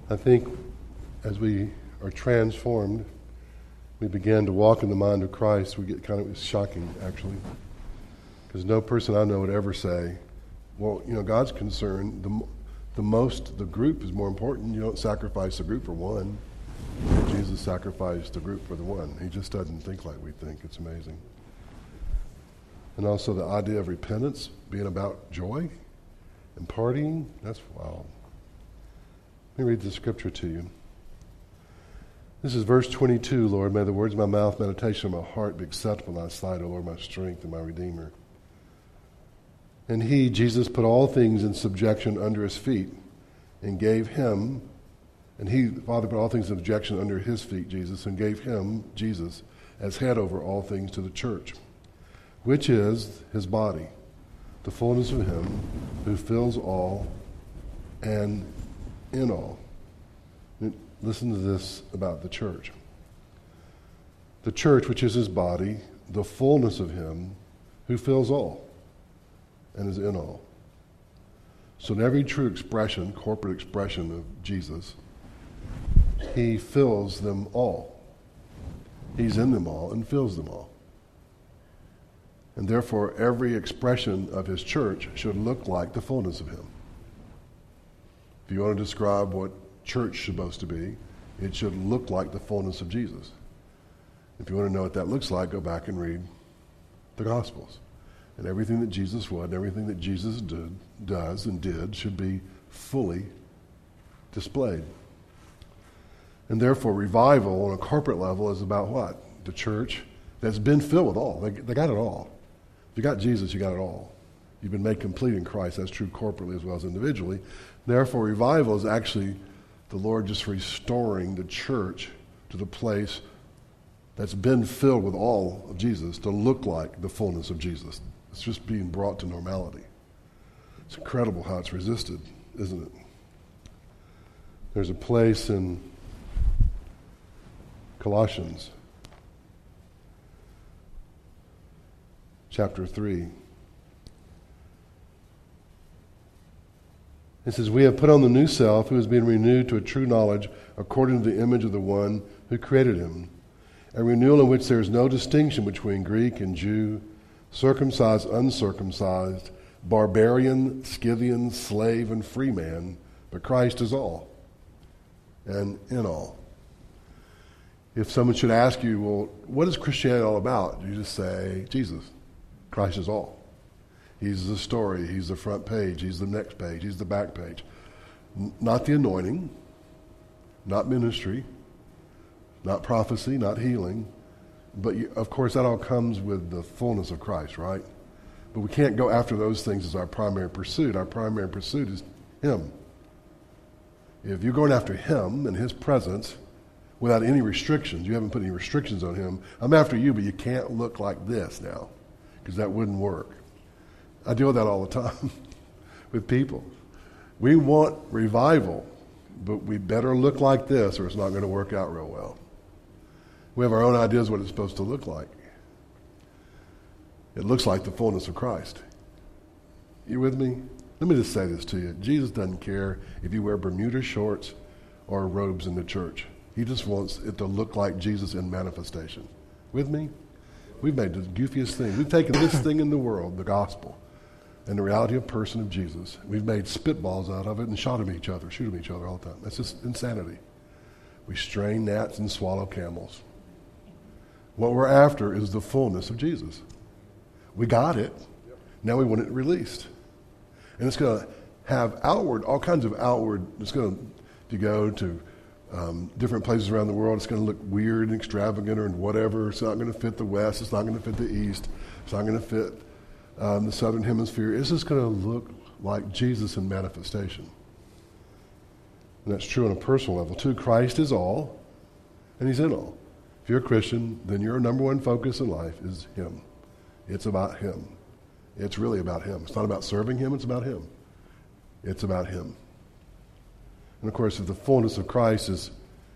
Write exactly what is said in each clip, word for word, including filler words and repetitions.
I think as we are transformed, we begin to walk in the mind of Christ. We get kind of, it's shocking, actually. Because no person I know would ever say, well, you know, God's concerned, the, the most, the group is more important. You don't sacrifice the group for one. Jesus sacrificed the group for the one. He just doesn't think like we think. It's amazing. And also the idea of repentance being about joy and partying, that's wow. Let me read the scripture to you. This is verse twenty-two, Lord. May the words of my mouth, meditation of my heart be acceptable in thy sight, O Lord, my strength and my redeemer. And he, Jesus, put all things in subjection under his feet and gave him, and he, the Father, put all things in subjection under his feet, Jesus, and gave him, Jesus, as head over all things to the church, which is his body, the fullness of him who fills all and in all. Listen to this about the church. The church, which is his body, the fullness of him who fills all and is in all. So in every true expression, corporate expression of Jesus, he fills them all. He's in them all and fills them all. And therefore, every expression of his church should look like the fullness of him. If you want to describe what church is supposed to be, it should look like the fullness of Jesus. If you want to know what that looks like, go back and read the Gospels. And everything that Jesus was, and everything that Jesus did, does and did should be fully displayed. And therefore, revival on a corporate level is about what? The church that's been filled with all. They, they got it all. If you got Jesus, you got it all. You've been made complete in Christ. That's true corporately as well as individually. Therefore, revival is actually the Lord just restoring the church to the place that's been filled with all of Jesus to look like the fullness of Jesus. It's just being brought to normality. It's incredible how it's resisted, isn't it? There's a place in Colossians chapter three. It says, we have put on the new self who is being renewed to a true knowledge according to the image of the one who created him. A renewal in which there is no distinction between Greek and Jew, circumcised, uncircumcised, barbarian, Scythian, slave, and free man, but Christ is all and in all. If someone should ask you, well, what is Christianity all about? You just say, Jesus. Christ is all. He's the story. He's the front page. He's the next page. He's the back page. N- not the anointing, not ministry, not prophecy, not healing. But you, of course, that all comes with the fullness of Christ, right? But we can't go after those things as our primary pursuit. Our primary pursuit is him. If you're going after him and his presence without any restrictions, you haven't put any restrictions on him, I'm after you, but you can't look like this now, because that wouldn't work. I deal with that all the time with people. We want revival, but we better look like this or it's not going to work out real well. We have our own ideas what it's supposed to look like. It looks like the fullness of Christ. You with me? Let me just say this to you. Jesus doesn't care if you wear Bermuda shorts or robes in the church. He just wants it to look like Jesus in manifestation. With me? We've made the goofiest thing. We've taken this thing in the world, the gospel, and the reality of person of Jesus. We've made spitballs out of it and shot at each other, shoot at each other all the time. That's just insanity. We strain gnats and swallow camels. What we're after is the fullness of Jesus. We got it. Now we want it released. And it's going to have outward, all kinds of outward, it's going to, if you go to um, different places around the world, it's going to look weird and extravagant or whatever. It's not going to fit the West. It's not going to fit the East. It's not going to fit Um, the southern hemisphere. It's just going to look like Jesus in manifestation. And that's true on a personal level too. Christ is all, and he's in all. If you're a Christian, then your number one focus in life is him. It's about him. It's really about him. It's not about serving him, it's about him. It's about him. And of course, if the fullness of Christ is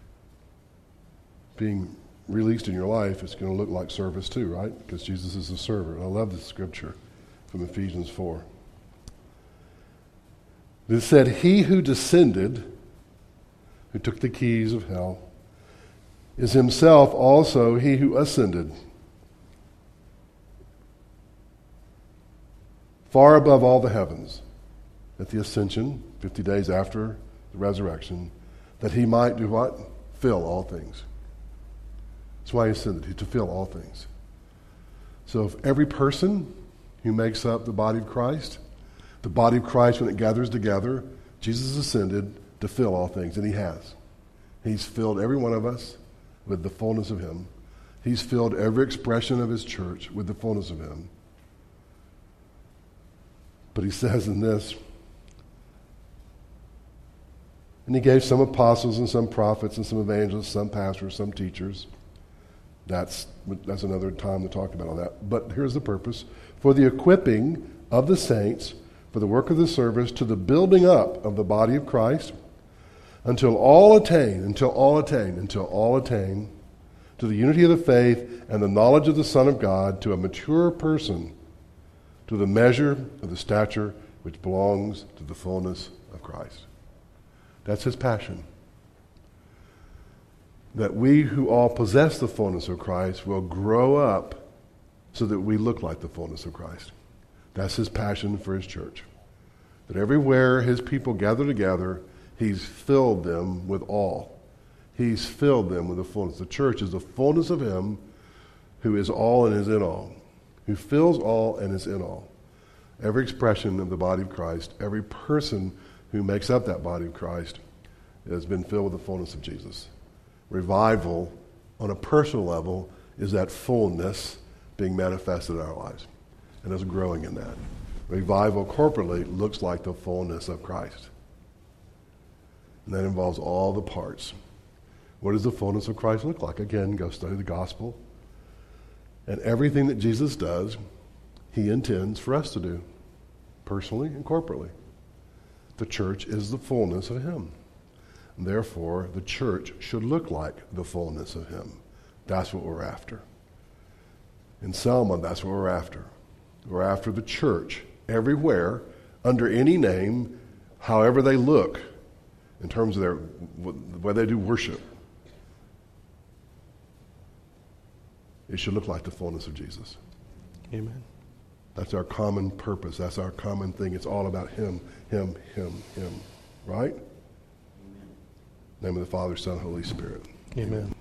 being released in your life, it's going to look like service too, right? Because Jesus is the server. And I love this scripture from Ephesians four. It said, he who descended who took the keys of hell, is himself also he who ascended far above all the heavens at the ascension, fifty days after the resurrection, that he might do what? Fill all things. That's why he ascended, to fill all things. So if every person who makes up the body of Christ, the body of Christ when it gathers together, Jesus ascended to fill all things, and he has. He's filled every one of us with the fullness of him. He's filled every expression of his church with the fullness of him. But he says in this, and he gave some apostles and some prophets and some evangelists, some pastors, some teachers. That's, that's another time to talk about all that. But here's the purpose. For the equipping of the saints, for the work of the service, to the building up of the body of Christ, until all attain, until all attain, until all attain to the unity of the faith and the knowledge of the Son of God, to a mature person, to the measure of the stature which belongs to the fullness of Christ. That's his passion. That we who all possess the fullness of Christ will grow up so that we look like the fullness of Christ. That's his passion for his church. That everywhere his people gather together, he's filled them with all. He's filled them with the fullness. The church is the fullness of him who is all and is in all, who fills all and is in all. Every expression of the body of Christ, every person who makes up that body of Christ has been filled with the fullness of Jesus. Revival, on a personal level, is that fullness being manifested in our lives, and us growing in that. Revival corporately looks like the fullness of Christ. And that involves all the parts. What does the fullness of Christ look like? Again, go study the gospel. And everything that Jesus does, he intends for us to do, personally and corporately. The church is the fullness of him. And therefore, the church should look like the fullness of him. That's what we're after. In Selma, that's what we're after. We're after the church everywhere, under any name, however they look, in terms of their the way they do worship. It should look like the fullness of Jesus. Amen. That's our common purpose. That's our common thing. It's all about him, him, him, him. Right? Amen. Name of the Father, Son, Holy Spirit. Amen.